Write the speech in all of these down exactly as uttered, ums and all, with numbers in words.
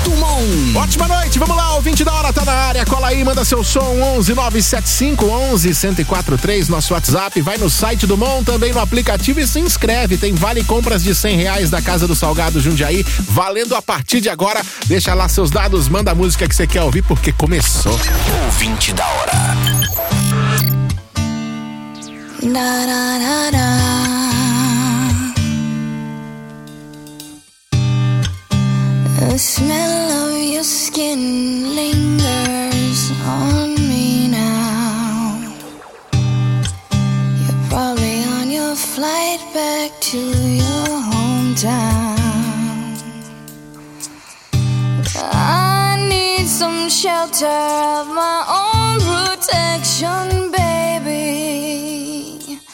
Dumont. Ótima noite, vamos lá, o vinte da hora tá na área, cola aí, manda seu som, onze nove sete cinco onze um zero quatro três, nosso WhatsApp, vai no site do Dumont, também no aplicativo e se inscreve, tem vale compras de cem reais da Casa do Salgado Jundiaí, valendo a partir de agora, deixa lá seus dados, manda a música que você quer ouvir, porque começou. O vinte da hora. Na, na, na, na. The smell of your skin lingers on me now. You're probably on your flight back to your hometown. I need some shelter of my own protection, baby.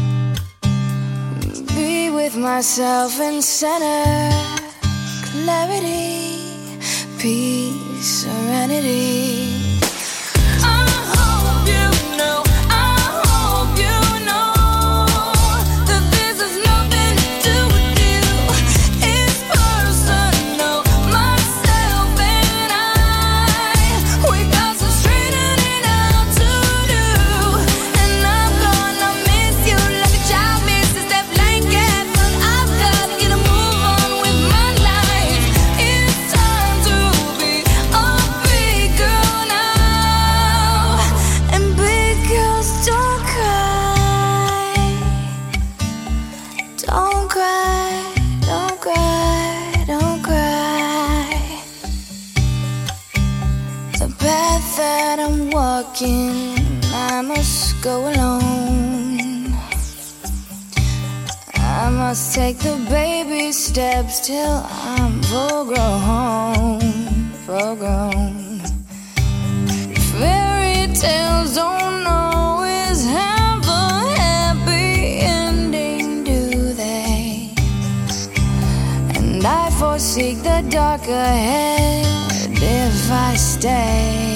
Be with myself and center. Clarity, peace, serenity. I hope you know, I hope you know that this has nothing to do with you. It's personal, myself and I. We got some straightening out to do, and I'm gonna miss you like a child misses that blanket. But I've got to get a move on with my life. That I'm walking, I must go alone. I must take the baby steps till I'm full grown, full grown. Fairy tales don't always have a happy ending, do they? And I foresee the dark ahead if I stay.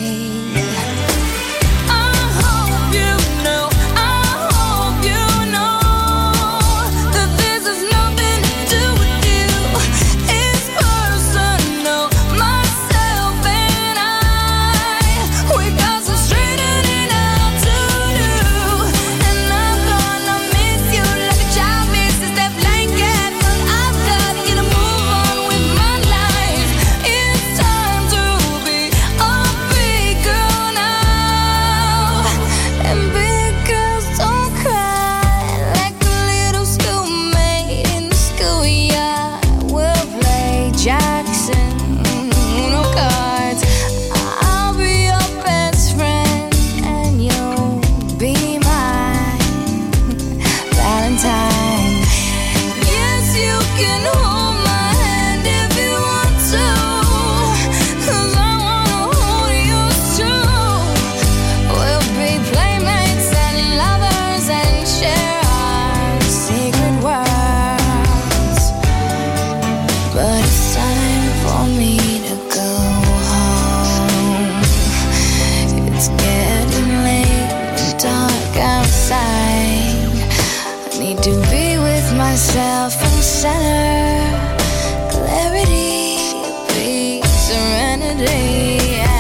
Myself and center, clarity, peace, serenity.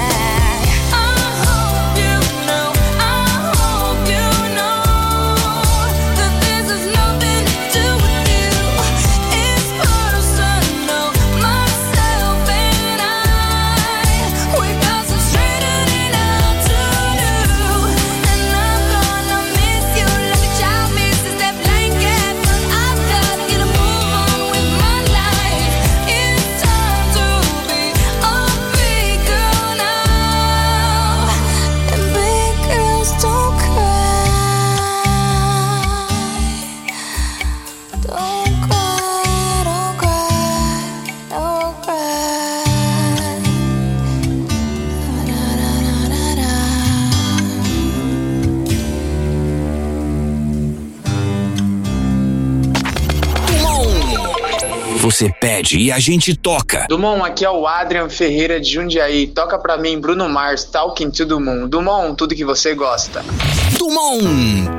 Você pede e a gente toca. Dumont, aqui é o Adrian Ferreira de Jundiaí. Toca pra mim Bruno Mars, Talking to Dumont. Dumont, tudo que você gosta. Dumont.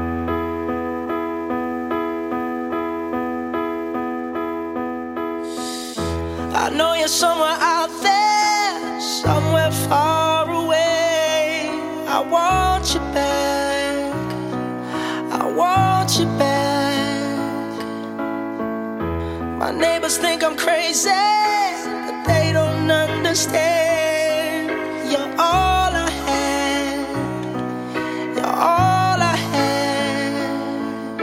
I know you're somewhere out there, somewhere far away. I want you back, I want you back. My neighbors think I'm crazy, but they don't understand. You're all I had, you're all I had.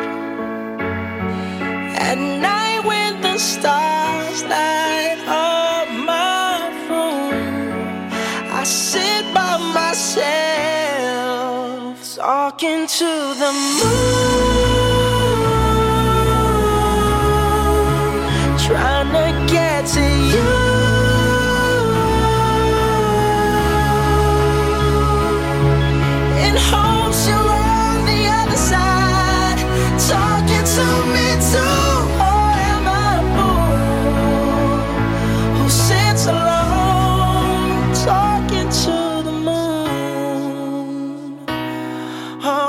At night when the stars light up my room, I sit by myself, talking to the moon, trying to get to you. In hopes you're on the other side, talking to me too. Or am I a fool who sits alone, talking to the moon? Oh,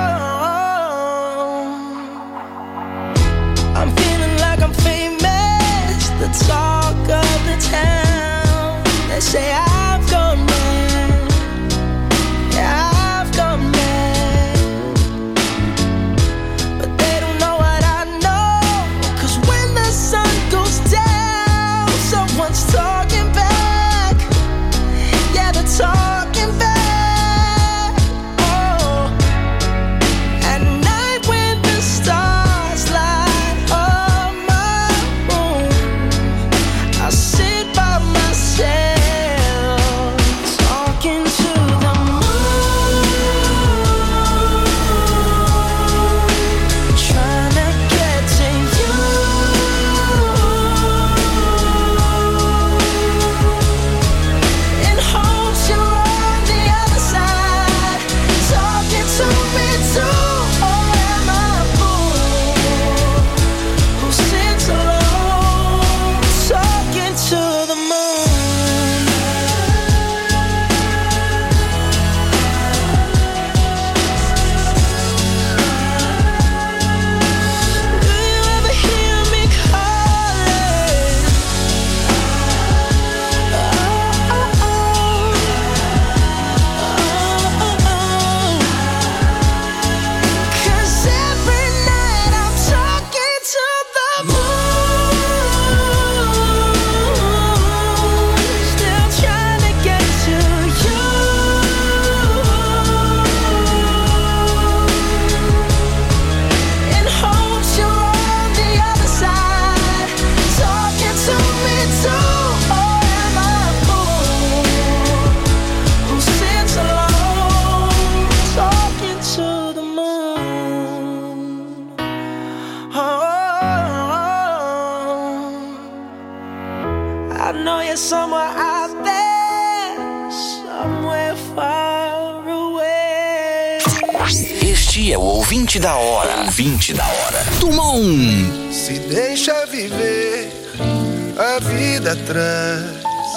I'm feeling like I'm famous, the talk of the town. They say I've gone mad, yeah, I've gone mad. But they don't know what I know, 'cause when the sun goes down, someone's talking back. Yeah, they're talking back. Oh, at night when the stars light up my room, I sit by myself, talking to the moon, trying to get to you. In hopes you're on the other side, talking to me too. Or am I a fool who sits alone, talking to the moon? Do you ever hear me calling? Oh, oh, oh. Oh, oh, oh. 'Cause every night I'm talking to the moon, still trying to get to you. In hopes you're on the other side, talking to me too. Or am I a fool who sits alone, talking to the moon? Oh, I know you're somewhere out there, somewhere far away. Este é o ouvinte da hora. Ouvinte da hora. Dumont. Se deixa viver, a vida traz.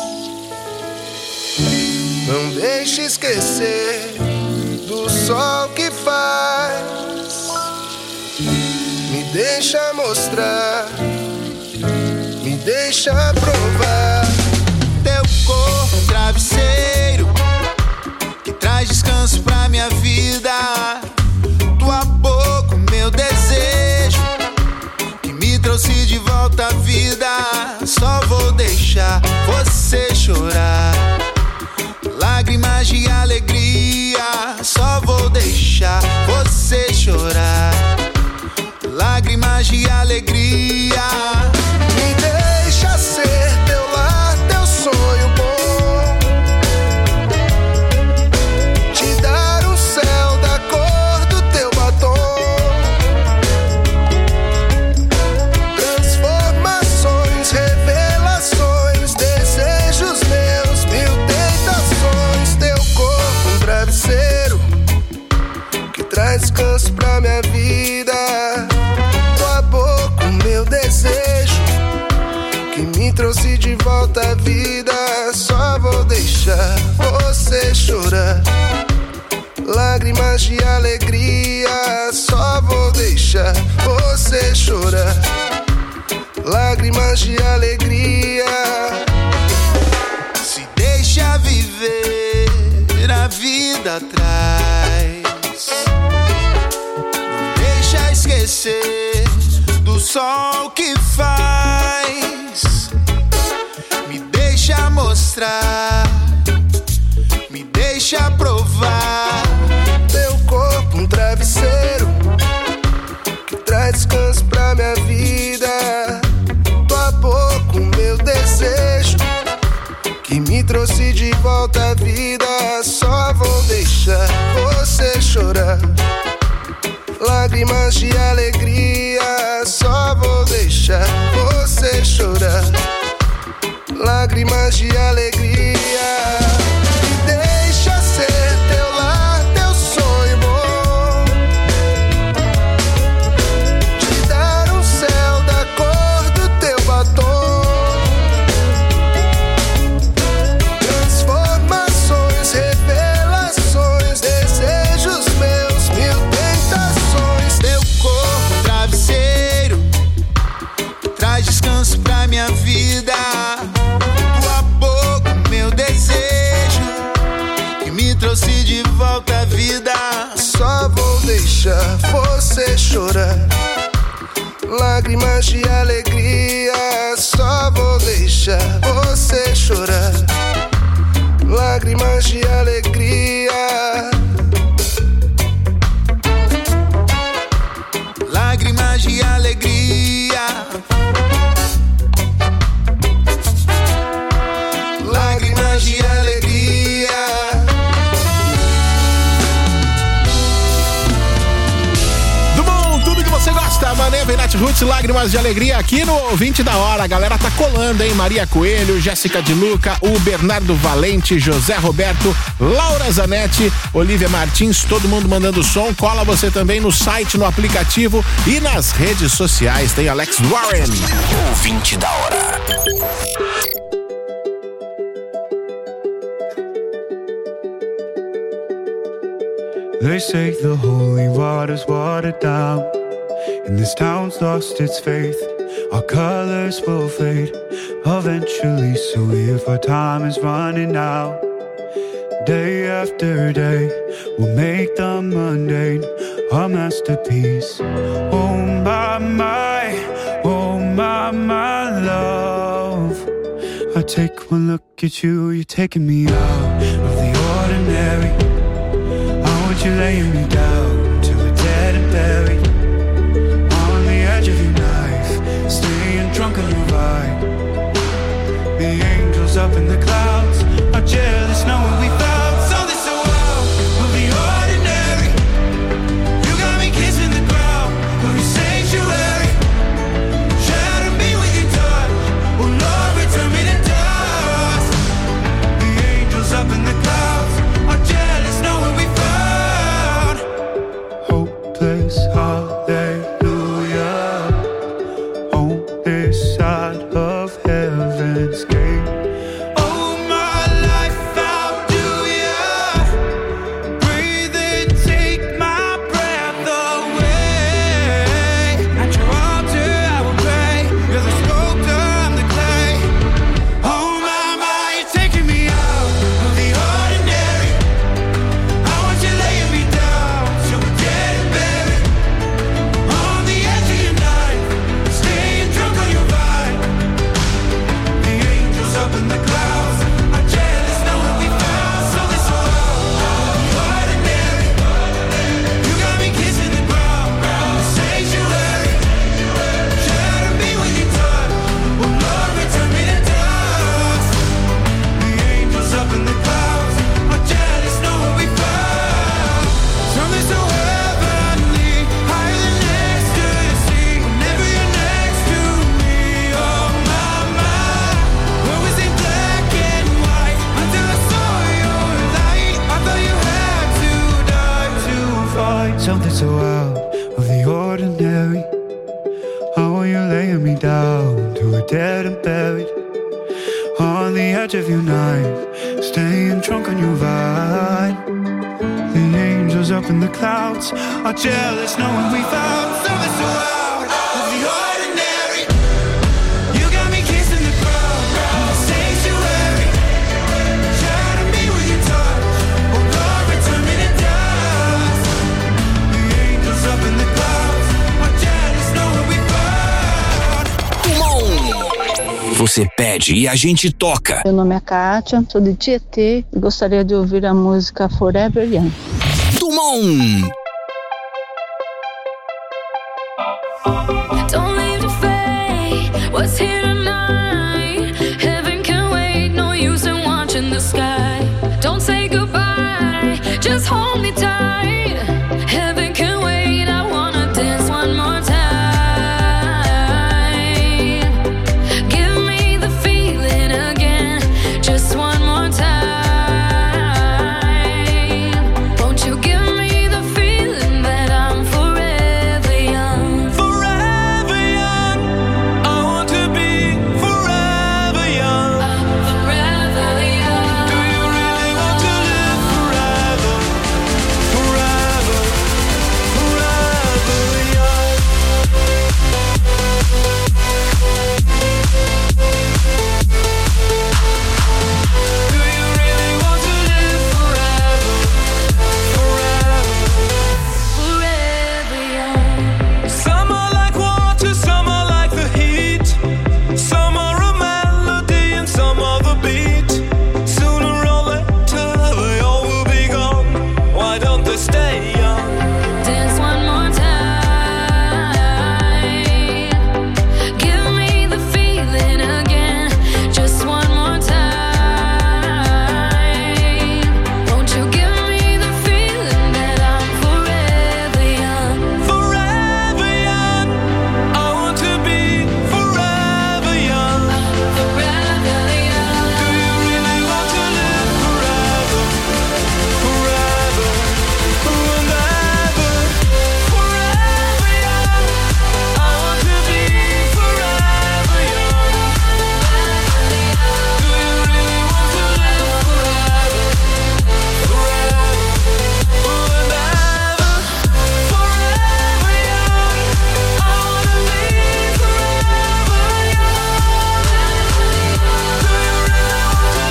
Não deixe esquecer do sol que faz. Me deixa mostrar, me deixa provar. Teu corpo, um travesseiro que traz descanso pra minha vida. Tua boca, o meu desejo que me trouxe de volta à vida. Só vou deixar você chorar, lágrimas de alegria. Só vou deixar você chorar, lágrimas de alegria. Me deixa ser teu lar, teu sonho bom. Te dar um céu da cor do teu batom. Transformações, revelações, desejos meus, mil tentações. Teu corpo, um travesseiro que traz descanso pra minha vida. Tua boca, o meu desejo que me trouxe de volta à vida. Só vou deixar você chorar, lágrimas de alegria. Só vou deixar você chorar, lágrimas de alegria. Se deixa viver sol que faz. Me deixa mostrar, me deixa provar. Teu corpo um travesseiro que traz descanso pra minha vida. Tua boca o meu desejo que me trouxe de volta à vida. Só vou deixar você chorar, lágrimas de alegria. Só vou deixar você chorar, lágrimas de alegria. Me deixa ser teu lar, teu sonho bom, te dar um céu da cor do teu batom. Transformações, revelações, desejos meus, mil tentações. Teu corpo travesseiro traz descanso pra minha vida. Tua boca meu desejo que me trouxe de volta à vida. Só vou deixar você chorar, lágrimas de alegria. Só vou deixar você chorar, lágrimas de alegria. Lágrimas de alegria. Lágrimas de alegria. Do bom, tudo que você gosta. Mané, Venate Roots, lágrimas de alegria aqui no Ouvinte da Hora. A galera tá colando, hein? Maria Coelho, Jéssica de Luca, o Bernardo Valente, José Roberto, Laura Zanetti, Olivia Martins, todo mundo mandando som. Cola você também no site, no aplicativo e nas redes sociais. Tem Alex Warren. Ouvinte da Hora. They say the holy water's watered down, and this town's lost its faith. Our colors will fade eventually, so if our time is running out, day after day, we'll make the mundane a masterpiece. Oh my, my, oh my, my love. I take one look at you, you're taking me out of the ordinary. You're laying me down to a dead and buried on the edge of your knife, staying drunk on your vibe. The angels up in the clouds are jealous knowing we found something so out of the ordinary. You got me kissing the ground of your sanctuary. Shatter me with your touch, oh Lord, return me to dust. The angels up in the clouds are jealous knowing we found hopeless hallelujah on this side of heaven's gate. Oh my life, how do ya breathe and take my breath away? At your altar I will pray. You're the sculptor, I'm the clay. Oh my, my, you're taking me out of the ordinary. I want you laying me down so we're dead and buried on the edge of your knife, staying drunk on your vibe. The angels up in the clouds are jealous knowing we found something so out of the ordinary. You got me kissing the ground, the sanctuary. Shatter me with your touch, oh Lord, return me to dust. The angels up in the clouds are jealous knowing we found something so heavenly, higher than ecstasy. Whenever you're next to me, oh my, my. We're always in black and white until I saw your light. I thought you had to die to find something so out of the ordinary. How are you laying me down to a dead and buried on the edge of your knife, staying drunk on your vine. The angels up in the clouds are jealous knowing we found something so out of the ordinary. You got me kissing the ground, the sanctuary. Shatter me with your touch, oh Lord, return me to dust. The angels up in the clouds are jealous knowing we found você pede e a gente toca. Meu nome é Kátia, sou de Tietê e gostaria de ouvir a música Forever Young. Dumont. Don't leave to fade what's here tonight. Heaven can wait, no use in watching the sky. Don't say goodbye, just hold me tight. Heaven can wait, I wanna dance one more time. Give me the feeling again, just one more time. Won't you give me the feeling that I'm forever young? Forever young. I want to be forever young. Forever young. Do you really want to live forever? Forever, forever young. Do you really want to live forever? Forever. Forever young. Some are like water, some are like the heat. Some are a melody and some are the beat. Sooner or later they all will be gone. Why don't they stay young? Dance one more time. Give me the feeling again, just one more time. Won't you give me the feeling that I'm forever young? Forever young. I want to be forever young. Forever young. Do you really want to live forever? Forever, forever, forever young. I want to be forever young. Do you really want to live forever? Forever, forever, forever young. I want to be forever young. Do you really want to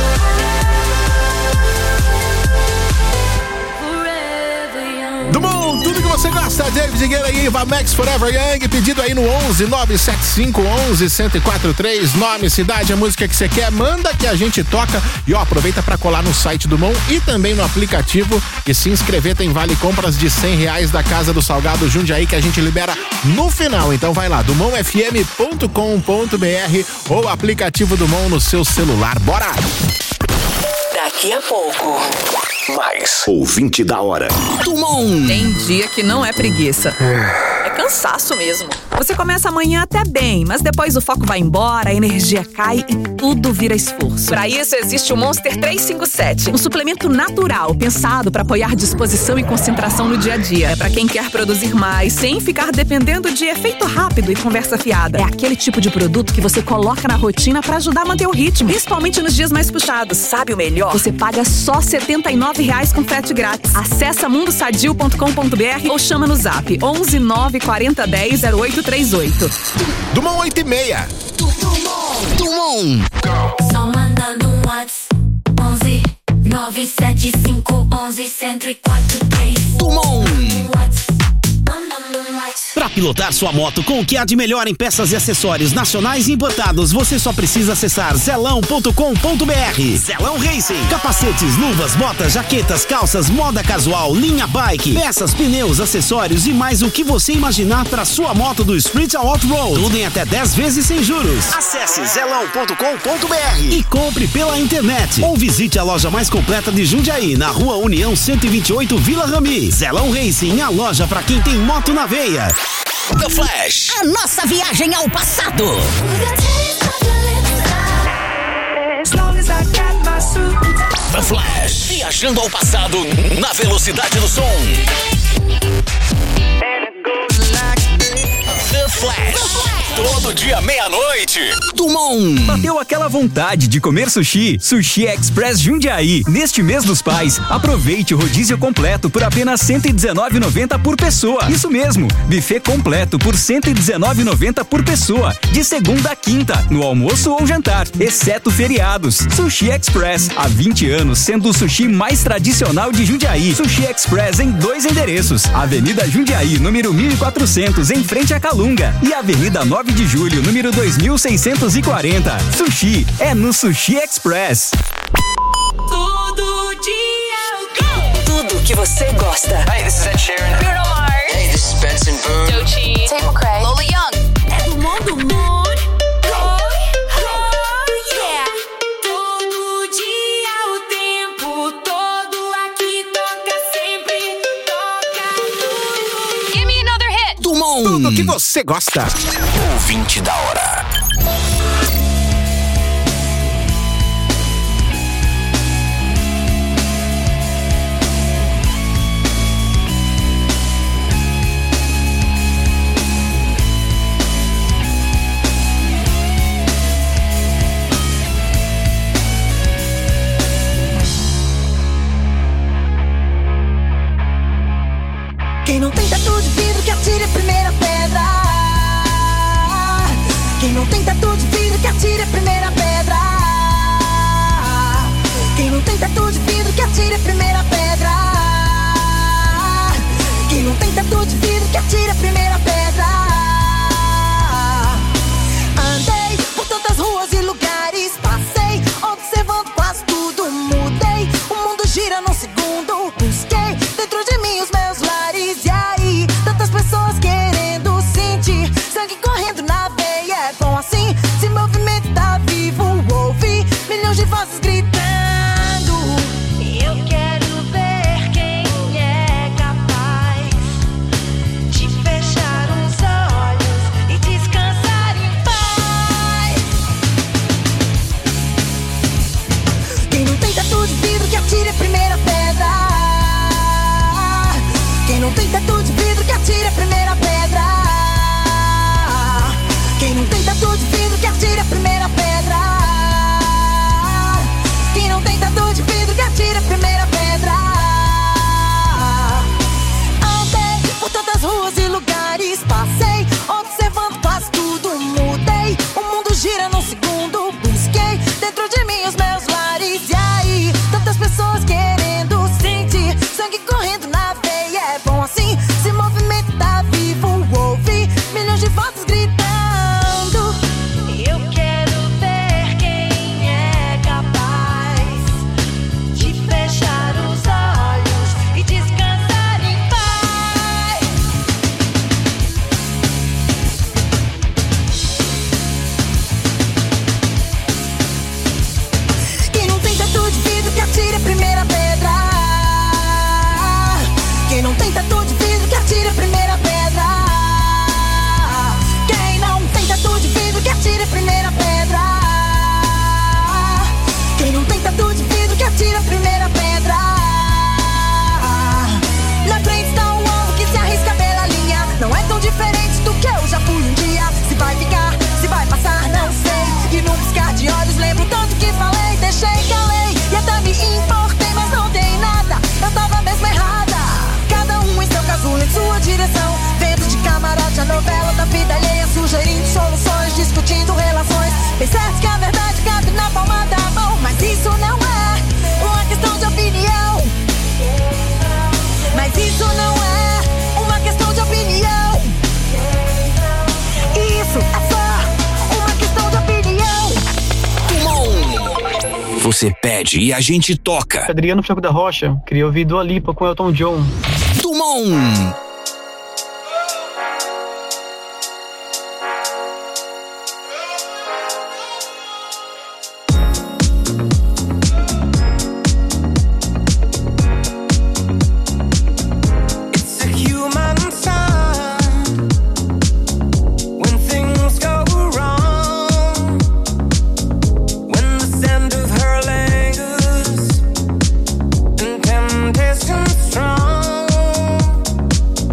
live Forever young. Dumont, tudo que você gosta, David Guerra e Eva Max Forever Young, pedido aí no onze nove sete cinco onze um zero quatro três, nome, cidade, a música que você quer, manda que a gente toca e ó, aproveita pra colar no site do Dumont e também no aplicativo e se inscrever, tem vale compras de cem reais da Casa do Salgado Jundiaí que a gente libera no final, então vai lá, dumont f m ponto com ponto b r ou aplicativo Dumont no seu celular, bora! Daqui a pouco, mais ouvinte da hora. Dumont. Tem dia que não é preguiça. É cansaço mesmo. Você começa amanhã até bem, mas depois o foco vai embora, a energia cai e tudo vira esforço. Para isso existe o Monster trezentos e cinquenta e sete, um suplemento natural pensado para apoiar disposição e concentração no dia a dia. É para quem quer produzir mais sem ficar dependendo de efeito rápido e conversa fiada. É aquele tipo de produto que você coloca na rotina para ajudar a manter o ritmo, principalmente nos dias mais puxados. Sabe o melhor? Você paga só setenta e nove reais com frete grátis. Acesse mundo sadio ponto com ponto b r ou chama no zap onze nove quarenta dez zero oito três oito. Dumont oito e meia. Dumont. Só manda no WhatsApp onze nove sete cinco onze um zero quatro três. Dumont. Manda no WhatsApp. Para pilotar sua moto com o que há de melhor em peças e acessórios nacionais e importados, você só precisa acessar zelão ponto com ponto b r. Zelão Racing. Capacetes, luvas, botas, jaquetas, calças, moda casual, linha bike, peças, pneus, acessórios e mais o que você imaginar para sua moto do street ao off-road. Tudo em até dez vezes sem juros. Acesse zelão ponto com ponto b r e compre pela internet ou visite a loja mais completa de Jundiaí, na Rua União cento e vinte e oito, Vila Rami. Zelão Racing, a loja para quem tem moto na veia. The Flash. A nossa viagem ao passado. The Flash. Viajando ao passado na velocidade do som. The Flash. Todo dia meia-noite. Dumont. Bateu aquela vontade de comer sushi? Sushi Express Jundiaí. Neste mês dos pais, aproveite o rodízio completo por apenas cento e dezenove reais e noventa centavos por pessoa. Isso mesmo, buffet completo por cento e dezenove reais e noventa centavos por pessoa. De segunda a quinta, no almoço ou jantar, exceto feriados. Sushi Express, há vinte anos sendo o sushi mais tradicional de Jundiaí. Sushi Express em dois endereços: Avenida Jundiaí, número mil e quatrocentos, em frente a Calunga, e Avenida nove de julho, julho, número dois mil seiscentos e quarenta. Sushi é no Sushi Express. Todo dia. Tudo que você gosta. Hey, this is Ed Sheeran. Bruno Mars. Hey, this is Benson Boone. Doechii. Tate McRae. Lola Young. É do mundo mundo. Oh, oh, yeah. Todo dia, o tempo todo aqui toca sempre. Toca tudo. Give me another hit. Dumont. Tudo que você gosta. Ouvinte da hora. Quem não tem tatu de vidro que atire a primeira pedra. Quem não tem tatu de vidro que atire a primeira pedra. Quem não tem tatu de vidro que atire a primeira pedra. Quem não tem tatu de vidro que atire a primeira pedra. Andei por tantas ruas e lugares, passei observando quase tudo, mudei. O mundo gira num segundo, busquei dentro de mim os meus lares. E aí, tantas pessoas querendo sentir sangue correndo na veia. É bom assim, se movimentar vivo, ouvir milhões de vozes gritando. Eu quero ver quem é capaz de fechar os olhos e descansar em paz. Quem não tem tatu de vidro que atire a primeira pedra. Quem não tem tatu de vidro que atire a primeira pedra. Quem não tem tatu de vidro que atire a primeira pedra. Quem não tem tatu de vidro que atire a primeira pedra. Andei por tantas ruas e lugares, passei observando quase tudo, mudei. O mundo gira num segundo, busquei dentro de mim os meus lares. E aí, tantas pessoas querendo sentir sangue correndo na veia. É bom assim, se movimentar vivo, ouvir milhões de vozes gritando. Eu quero ver quem é capaz de fechar os olhos e descansar em paz. Quem não tem tatu de vidro que atire a primeira pedra. Quem não tem tatu de vidro que atire a primeira pedra. Quem não tem tatu de vidro que atire a primeira pedra. Quem não tem tatu de vidro que atire a primeira pedra. Na frente está um alvo que se arrisca pela linha. Não é tão diferente do que eu já fui um dia. Se vai ficar, se vai passar, não sei. E num piscar de olhos lembro tanto que falei. Deixei, calei e até me importei, mas não dei nada. Eu tava mesmo errada. Cada um em seu casulo, em sua direção. Vendo de camarote a novela da vida alheia, sugerindo soluções, discutindo relações. Bem certo que a verdade cabe na palma da mão, mas isso não é uma questão de opinião. Mas isso não é uma questão de opinião. Isso é só uma questão de opinião. Você pede e a gente toca. Adriano Franco da Rocha, queria ouvir Dua Lipa com Elton John. Dumont. It's a human sign when things go wrong. When the scent of her lingers and temptation strong.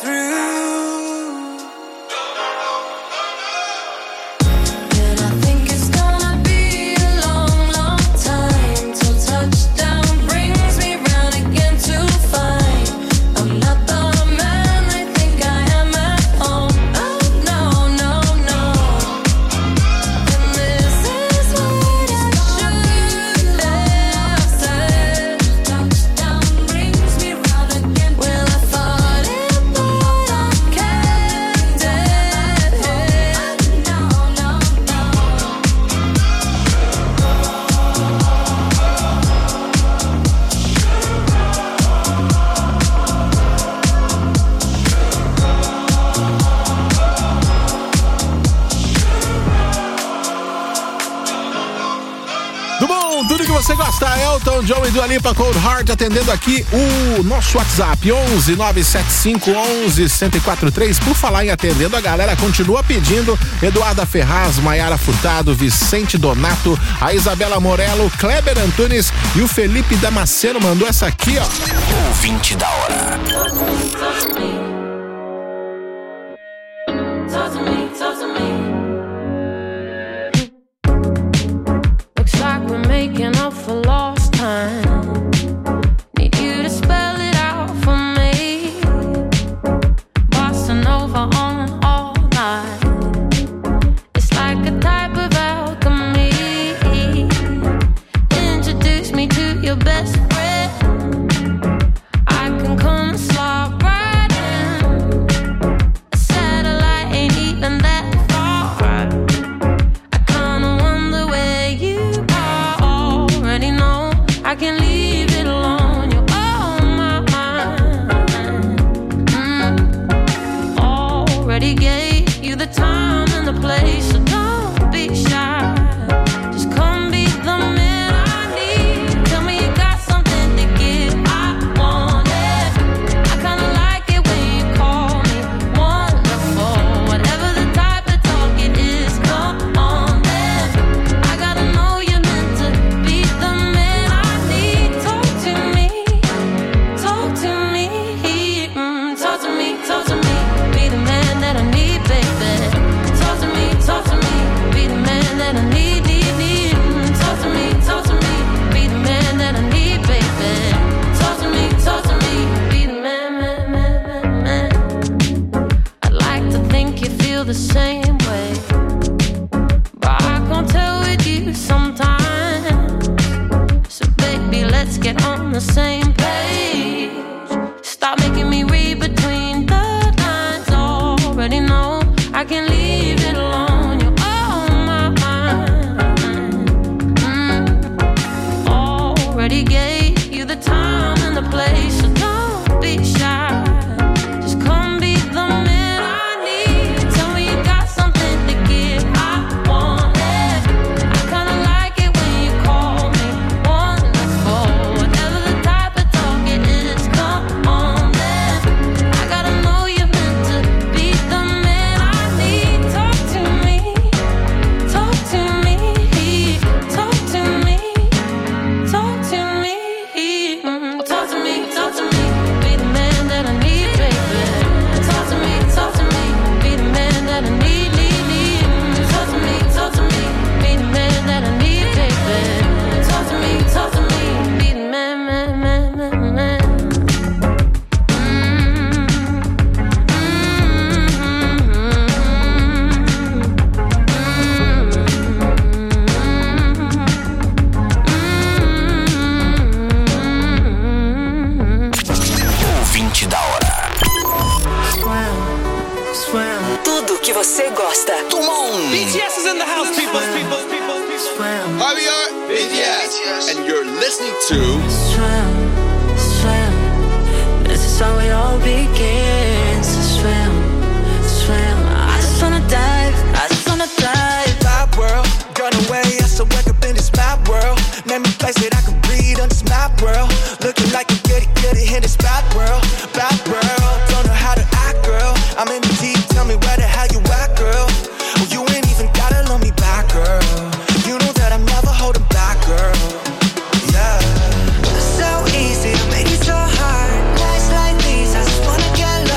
Você gosta, Elton John e Dua Lipa, Cold Heart, atendendo aqui o nosso WhatsApp onze nove sete cinco onze um zero quatro três. Por falar em atendendo, a galera continua pedindo Eduarda Ferraz, Maiara Furtado, Vicente Donato, a Isabela Morello, Kleber Antunes e o Felipe Damasceno mandou essa aqui, ó. Ouvinte da hora. Talk to me, talk to me. Looks like we're making up for lost time. Need you to spell it out for me. Bossa Nova on all night. It's like a type of alchemy. Introduce me to your best friend. I can come and slide right in. A satellite ain't even that far. I kinda wonder where you are. Already know I can leave it alone. You're on my mind. Mm. Already gave you the time and the place, so don't be shy. Just come be the man I need. Tell me you got something to give. I want it. I kinda like it when you call me wonderful. Whatever the type of talk it is, come on then. I gotta know you're meant to be the man I need. Talk to me, talk to me, mm, talk to me, talk to me. Be the man that I need, baby. Talk to me, talk to me. Be the man that I need, need, need. Mm, talk to me, talk to me. Be the man that I need, baby. Talk to me, talk to me. Be the man, man, man, man, man. I'd like to think you feel the same way, but I can't tell with you sometimes. So baby, let's get on the same page. Stop making me read between the lines. Already know I can leave it alone. You're on my mind. Mm. Already gave you the time and the place, so don't be shy. Just come be the man I need. Tell me you got something to give. I want it. I kinda like it when you call me wonderful. Whatever the type of talk it is, come on then. I gotta know you're meant to be the man I need. Talk to me, talk to me, talk to me, talk to me, mm, talk to me, talk to me. Be the man that I need, baby. Talk to me, talk to me. Be the man that I need, need, need. Mm, talk to me, talk to me. Be the man that I need, baby. Talk to me, talk to me. Be the man, man, man, man, man. Ouvinte da hora. Tudo que você gosta. Dumont. B T S is in the house, people. Hi, we are B T S, and you're listening to Swim, swim. This is how it all begins. Swim, swim. I just wanna dive. I just wanna dive. Map world, gone away, I still wake up in this map world. Name me place that I can breathe on this map world. Looking like a goody goody in this bad world, bad world. Don't know how to act, girl. I'm in the deep, tell me where the hell you at, girl. Well, you ain't even gotta love me back, girl. You know that I'm never holding back, girl. Yeah. So easy to make it so hard. Nights like these, I just wanna get lost.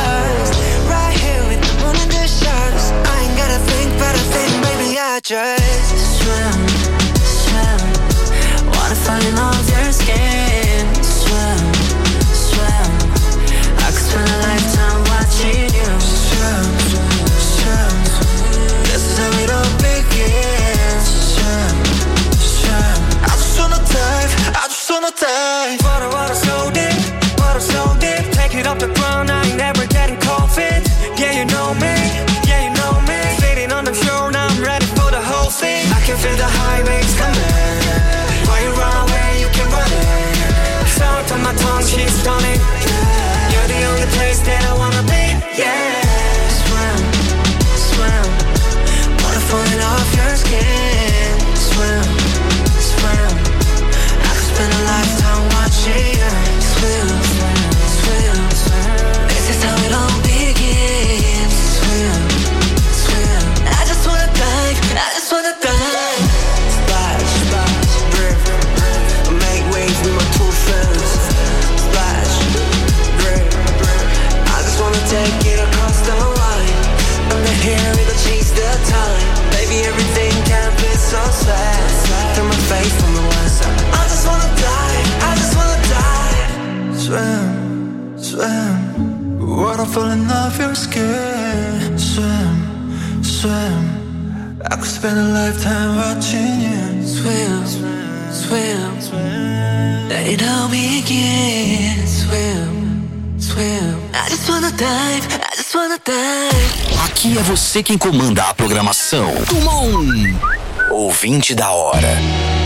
Just swim, swim. Wanna fall off your skin. Swim, swim. I could spend a lifetime watching you. Swim, swim. This is how it all begins. Swim, swim. I just wanna dive, I just wanna dive. Water, water so deep, water so deep. Take it off the ground, I ain't never getting cold feet. Yeah, you know me, yeah, you know me. Sitting on the shore, now I'm ready for the whole thing. I can feel the high waves coming. Why you run away, you can run it. Sound on my tongue, she's stunning. You're the only place that I wanna be, yeah. Swim, swim. Water falling off your skin. Swim, swim. I could spend a lifetime watching you. Swim, swim, swim. This is how it all begins. Swim, swim. I just wanna dive, I just wanna dive. Splash, splash, river. Make waves with my two friends. Splash, river. I just wanna take it across the line. I'm the hair, it'll change the time. Baby, everything can be so sad. Turn my face from the west. I just wanna dive, I just wanna dive. Swim, swim. Water falling off your skin. Swim, swim. I could spend a lifetime watching you. Swim, swim, swim. Let it all begin. Swim, swim. I just wanna dive, I just wanna dive. Aqui é você quem comanda a programação. Dumont, ouvinte da hora.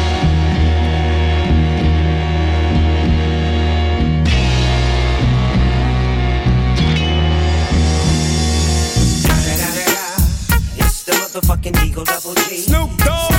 It's the motherfucking Eagle Double G. Snoop Dogg.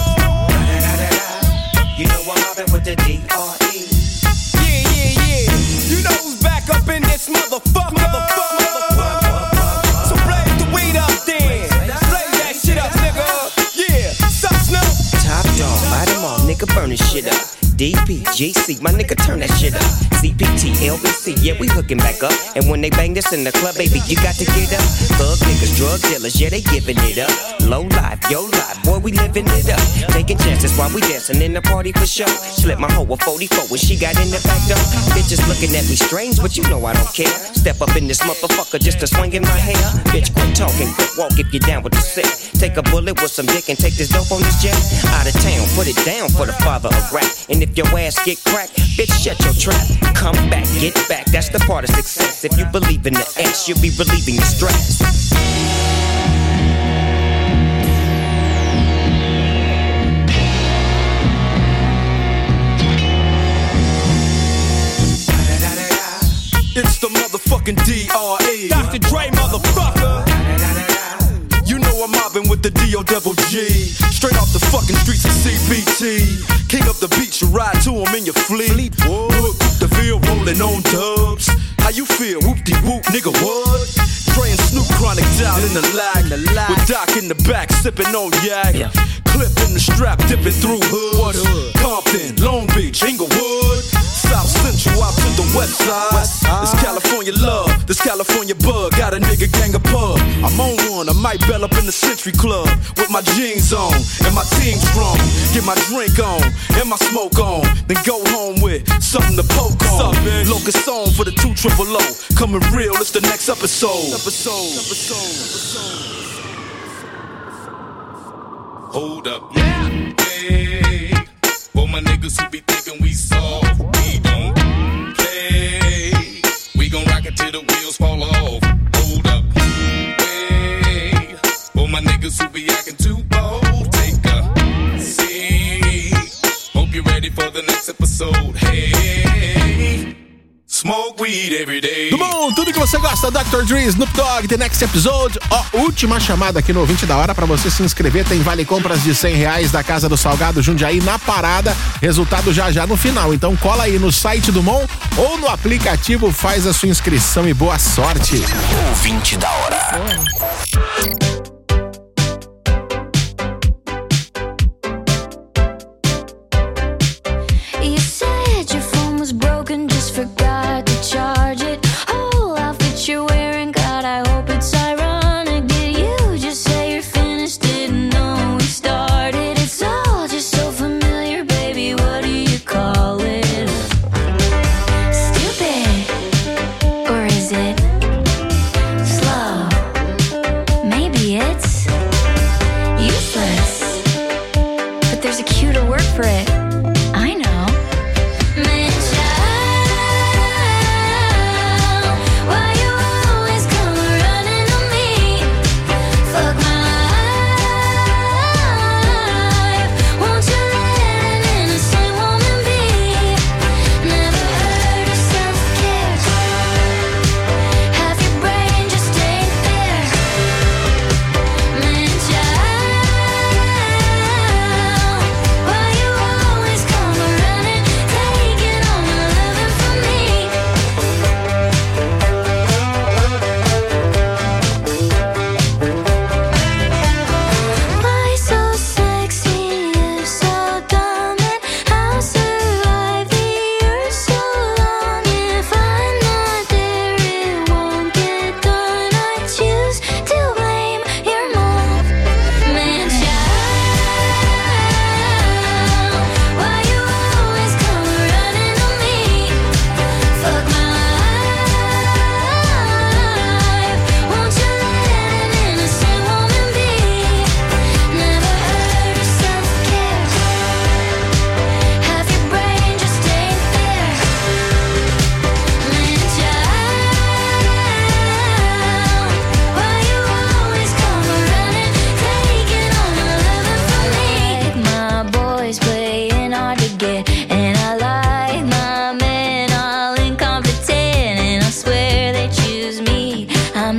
You know I'm mobbing with the D R E. Yeah, yeah, yeah. You know who's back up in this motherfucker. Motherfucker, motherfucker. So blaze the weed up then. Blaze that shit up, nigga. Yeah, sup, Snoop? Top dog, bite them all, nigga, burn this shit up. D P, G C, my nigga, turn that shit up. C P T, L B C, yeah, we hooking back up. And when they bang this in the club, baby, you got to get up. Thug niggas, drug dealers, yeah, they giving it up. Low life, yo life, boy, we living it up. Taking chances while we dancing in the party for sure. Slip my hoe a forty-four when she got in the back door. Bitches looking at me strange, but you know I don't care. Step up in this motherfucker just to swing in my hair. Bitch, quit talking, quit walk if you're down with the sick. Take a bullet with some dick and take this dope on this jet. Out of town, put it down for the father of rap. And if your ass get cracked, bitch, shut your trap. Come back, get back, that's the part of success. If you believe in the X, you'll be relieving the stress. It's the motherfucking D R E. Doctor Dre, motherfucker. You know I'm mobbing with the D O double G. Straight off the fucking streets of C B T. King of the beach, you ride to him in your fleet. Look, the field rolling on dubs. How you feel? Whoop-de-whoop, nigga, what? Dre and Snoop Chronic down in the lag. With Doc in the back, sipping on yak. Yeah. Clip in the strap, dipping through hoods. What hood? Compton, Long Beach, Inglewood. South Central out to the west side. West side. This California love, this California bug. Got a nigga gang of pub. I'm on one, I might bell up in the Century Club. With my jeans on, and my team strong. Get my drink on, and my smoke on. Then go home with something to poke on. Locust on for the two triple O. Coming real, it's the next episode. Episode, episode, episode. Hold up, yeah. Hey, for my niggas who be thinking we soft, we don't play. We gon' rock it till the wheels fall off. Hold up, hey, for my niggas who be acting too bold, take a seat. Hope you're ready for the next episode. Hey, smoke weed every day. Dumont, tudo que você gosta, doutor Dre, Snoop Dogg, The Next Episode. Ó, última chamada aqui no ouvinte da hora pra você se inscrever. Tem vale compras de cem reais da Casa do Salgado Jundiaí na parada. Resultado já já no final. Então cola aí no site do Mon ou no aplicativo, faz a sua inscrição e boa sorte. Ouvinte da hora. You said your phone was broken, just forgot to charge it. Whole outfit you're wearing, God, I hope it's ironic. Did you just say you're finished? Didn't know we started.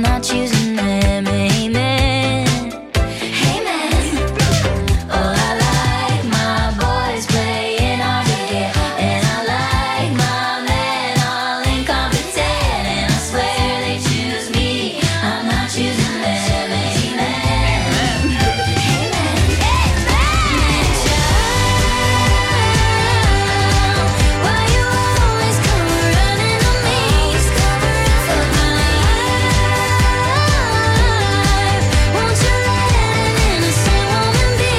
not choosing them. Amen. Amen. Oh, I like my boys playing hard to get, and I like my men all incompetent, and I swear they choose me, I'm not choosing them. Amen. Amen. Why you always come running on me? For my life, won't you let an innocent woman be?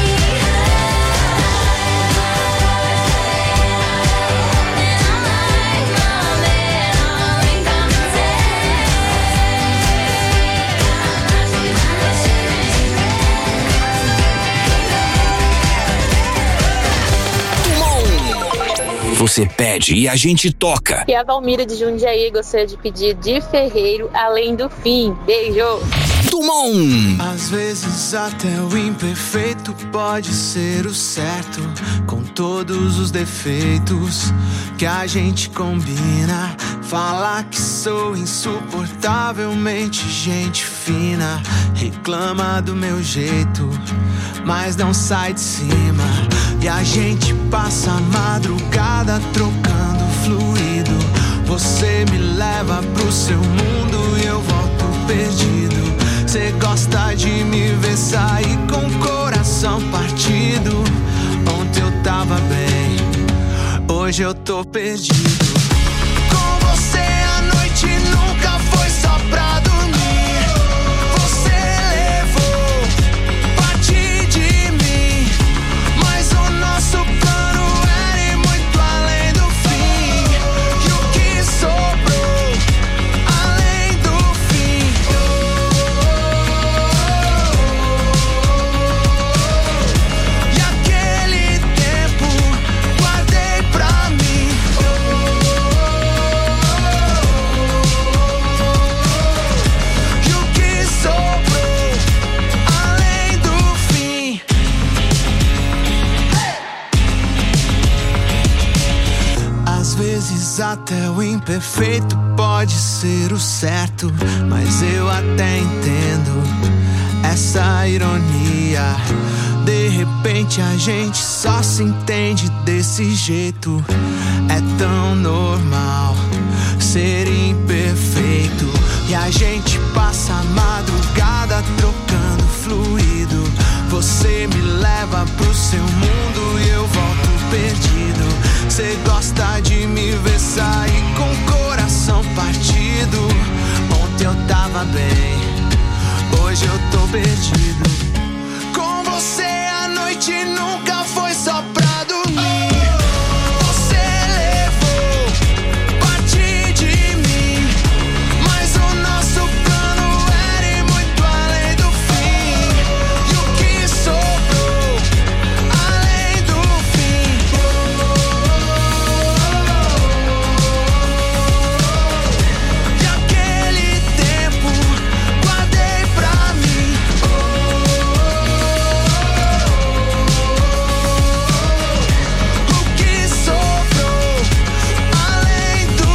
Você pede e a gente toca. E a Valmira de Jundiaí gostaria de pedir de Ferreiro, Além do Fim. Beijo! Dumont. Às vezes até o imperfeito pode ser o certo, com todos os defeitos que a gente combina. Falar que sou insuportavelmente gente fina, reclama do meu jeito, mas não sai de cima. E a gente passa a madrugada trocando fluido. Você me leva pro seu mundo e eu volto perdido. Cê gosta de me ver sair com o coração partido. Ontem eu tava bem, hoje eu tô perdido. Com você a noite nunca foi só pra dormir. Você levou parte de mim, mas o nosso plano era ir muito além do fim. E o que sobrou além do fim? E aquele tempo guardei pra mim. E o que sobrou além do fim? Às vezes até o imperfeito pode ser o certo, mas eu até entendo essa ironia. De repente a gente só se entende desse jeito. É tão normal ser imperfeito. E a gente passa a madrugada trocando fluido. Você me leva pro seu mundo e eu volto perdido. Cê gosta de me ver sair com o coração partido. Ontem eu tava bem, hoje eu tô perdido. Com você a noite nunca foi só pra dormir. Você levou parte de mim, mas o nosso plano era ir muito além do fim. E o que sobrou além do fim? E aquele tempo guardei pra mim. O que sobrou além do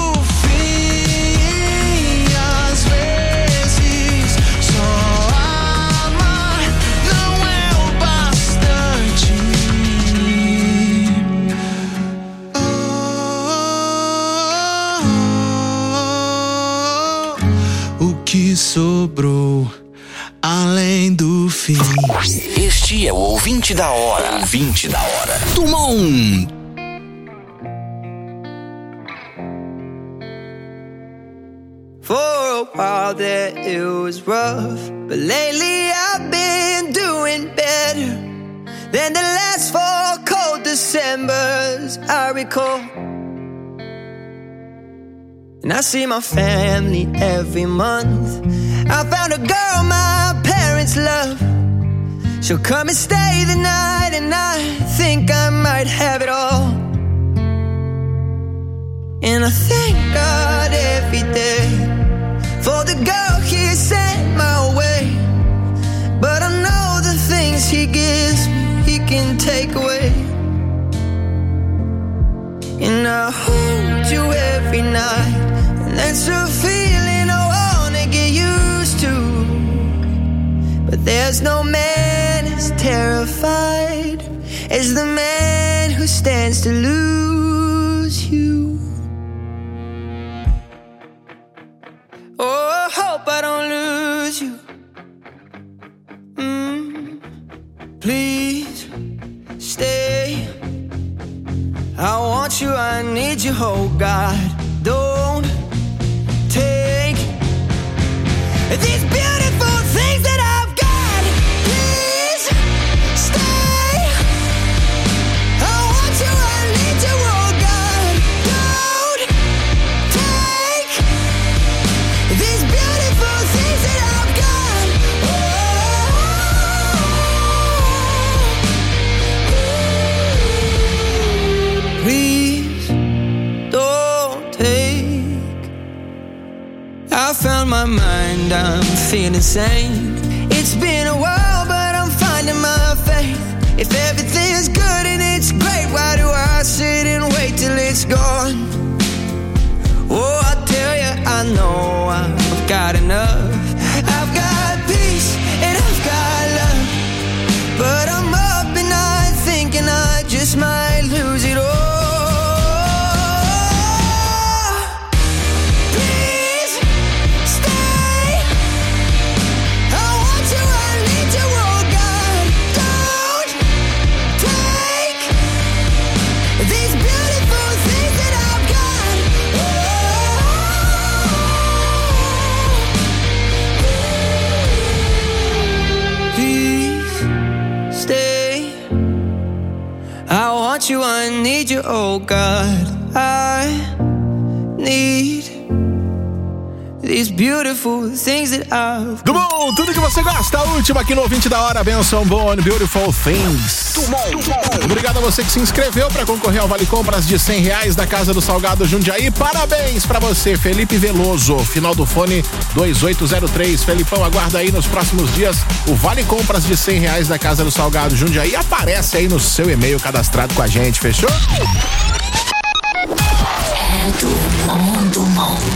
fim? Às vezes só amar não é o bastante. O que sobrou além do fim? Este é o ouvinte da hora. Ouvinte da hora. Dumont. For a while there it was rough, but lately I've been doing better than the last four cold Decembers I recall. And I see my family every month. I found a girl my parents love. She'll come and stay the night, and I think I might have it all. And I thank God every day for the girl He sent my way. But I know the things He gives me, He can take away. And I hold you every night, and that's a feeling I wanna get you But there's no man as terrified as the man who stands to lose you. Oh, I hope I don't lose you. Mm, please stay. I want you, I need you, oh God. Don't take these beautiful things that I've got. Please stay. I want you, I need you, oh God. Don't take these beautiful things that I've got. Oh, please don't take. I found my mind, I'm feeling sane. It's been a while, but I'm finding my faith. If everything's good and it's great, why do I sit and wait till it's gone? Oh, I tell you, I know I've got enough. I've got peace and I've got love, but I'm up and I'm thinking I just might lose it all. Please stay. I want you, I need you, oh God. Don't take these beautiful things that I've got. Please stay. I want you, I need you, oh God. I need these beautiful things that I've got. Do bom, tudo que você gosta. A última aqui no ouvinte da hora, Benção Bone, Beautiful Things. Obrigado a você que se inscreveu para concorrer ao Vale Compras de cem reais da Casa do Salgado Jundiaí. Parabéns pra você, Felipe Veloso, final do fone dois oito zero três. Felipão, aguarda aí nos próximos dias o Vale Compras de cem reais da Casa do Salgado Jundiaí. Aparece aí no seu e-mail cadastrado com a gente, fechou? É do mundo, mundo.